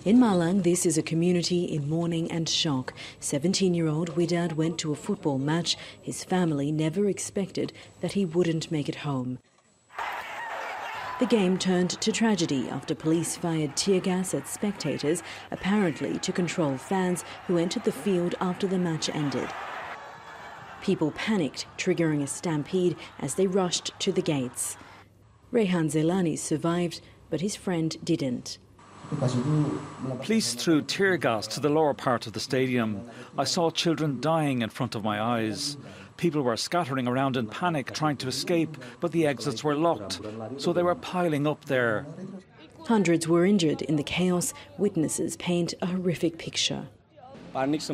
In Malang, this is a community in mourning and shock. 17-year-old Widad went to a football match. His family never expected that he wouldn't make it home. The game turned to tragedy after police fired tear gas at spectators, apparently to control fans who entered the field after the match ended. People panicked, triggering a stampede as they rushed to the gates. Rehan Zelani survived, but his friend didn't. Police threw tear gas to the lower part of the stadium. I saw children dying in front of my eyes. People were scattering around in panic, trying to escape, but the exits were locked, so they were piling up there. Hundreds were injured in the chaos. Witnesses paint a horrific picture. As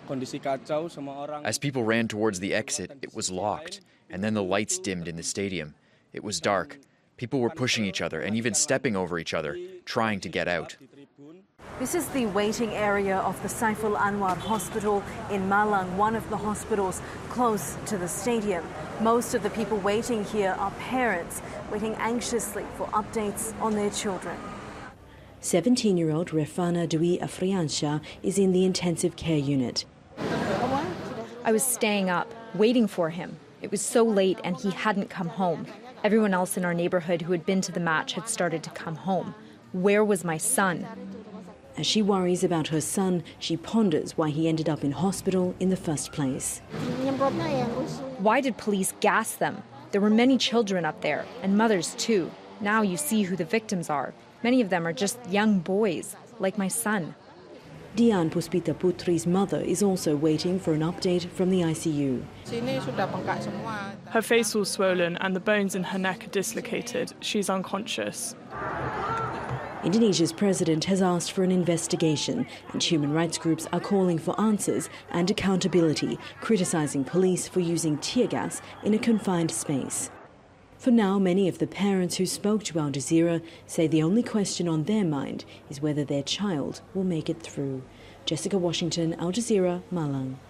people ran towards the exit, it was locked, and then the lights dimmed in the stadium. It was dark. People were pushing each other and even stepping over each other, trying to get out. This is the waiting area of the Saiful Anwar Hospital in Malang, one of the hospitals close to the stadium. Most of the people waiting here are parents, waiting anxiously for updates on their children. 17-year-old Refana Dwi Afriansha is in the intensive care unit. I was staying up, waiting for him. It was so late and he hadn't come home. Everyone else in our neighbourhood who had been to the match had started to come home. Where was my son? As she worries about her son, she ponders why he ended up in hospital in the first place. Why did police gas them? There were many children up there, and mothers too. Now you see who the victims are. Many of them are just young boys, like my son. Dian Puspita Putri's mother is also waiting for an update from the ICU. Her face all swollen and the bones in her neck are dislocated. She's unconscious. Indonesia's president has asked for an investigation, and human rights groups are calling for answers and accountability, criticising police for using tear gas in a confined space. For now, many of the parents who spoke to Al Jazeera say the only question on their mind is whether their child will make it through. Jessica Washington, Al Jazeera, Malang.